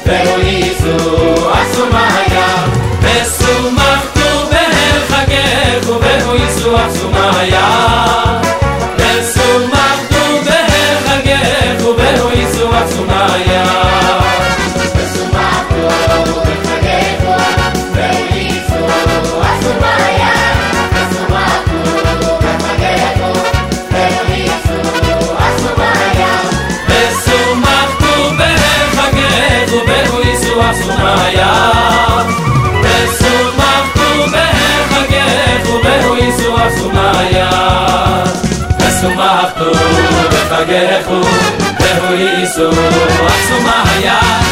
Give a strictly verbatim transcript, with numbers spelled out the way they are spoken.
והוא ייסו עצומיה ושמחתו בחגך והוא ייסו עצומיה ושמחתו בחגך והוא ייסו עצומיה Asumaya, Esumachtu bechagech ubehu Yisu Asumaya, Esumachtu bechagech ubehu Yisu Asumaya.